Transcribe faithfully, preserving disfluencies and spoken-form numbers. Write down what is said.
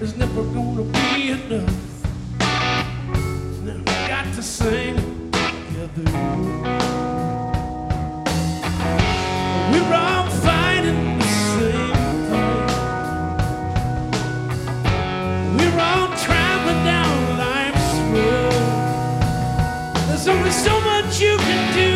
is never gonna be enough. Now we got to sing together. We're all fighting the same fight. We're all traveling down life's road. There's only so much you can do.